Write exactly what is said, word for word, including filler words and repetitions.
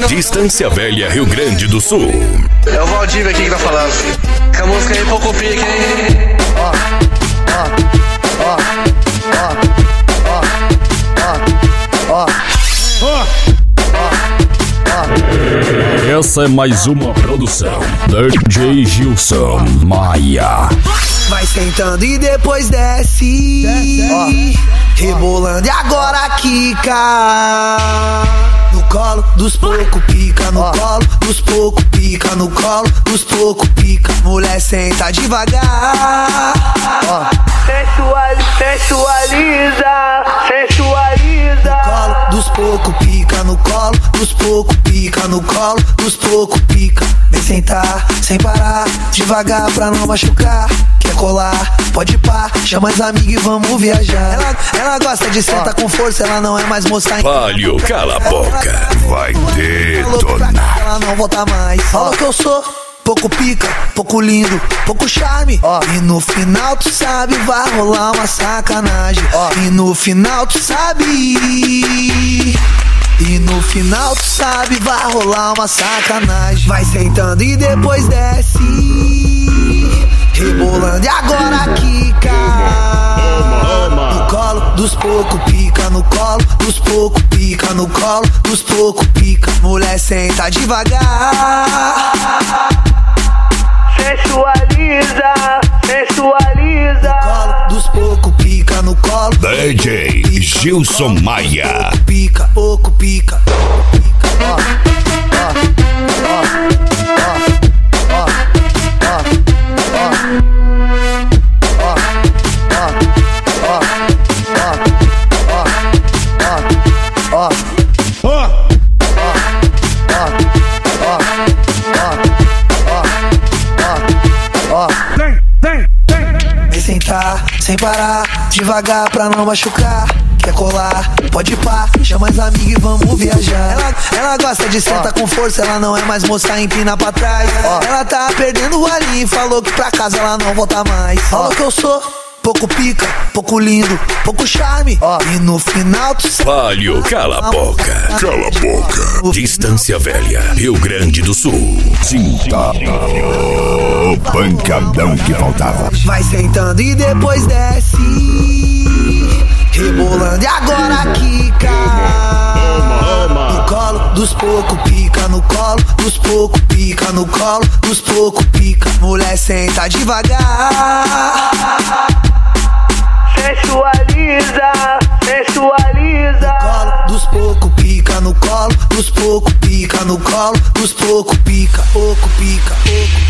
Distância Velha, Rio Grande do Sul. É o Valdívia aqui que tá falando. Com a música aí, pouco pique, hein? Ó, ó, ó, ó, ó, ó, ó. Essa é mais uma produção D J Gilson Maia. Vai sentando e depois desce, desce. Rebolando e agora quica. No colo dos pouco pica, no colo dos pouco pica, no colo dos pouco pica. Mulher senta devagar. Sensual, sensualiza, sensualiza. No colo dos pouco pica, no colo dos pouco pica, no colo dos pouco pica. Vem sentar, sem parar, devagar pra não machucar. Quer colar, pode pá, chama as amigas e vamos viajar. Ela, ela gosta de sentar com força, ela não é mais moça. Palio, cala a boca, vai detonar. Ela não volta mais. Fala que eu sou pouco pica, pouco lindo, pouco charme. E no final tu sabe, vai rolar uma sacanagem. E no final tu sabe. E no final tu sabe, vai rolar uma sacanagem. Vai sentando e depois desce, rebolando e agora quica. No colo dos pouco pica, no colo dos pouco pica, no colo dos pouco pica. Mulher senta devagar. Sensualiza, sensualiza. No colo dos pouco pica, no colo D J Gilson Maia. Pica, pouco pica, pica, ó, ó, ó, ó, ó, ó, ó. Vem sentar, sem parar, devagar pra não machucar. Quer colar, pode pá, chama as amigas e vamos viajar. Ela, ela gosta de sentar com força, ela não é mais moça, empina pra trás. Ela tá perdendo o ali e falou que pra casa ela não volta mais. Falou que eu sou pouco pica, pouco lindo, pouco charme. E no final tu sabe. Palio, cala a boca, cala a boca. Distância Velha, Rio Grande do Sul. Sinta o pancadão que faltava. Vai sentando e depois desce, rebolando e agora quica. No colo dos pouco pica, no colo dos pouco pica, no colo dos pouco pica. Mulher senta devagar. Sensualiza, sensualiza. No colo dos pouco pica, no colo dos pouco pica, no colo dos pouco pica, pouco pica, pouco.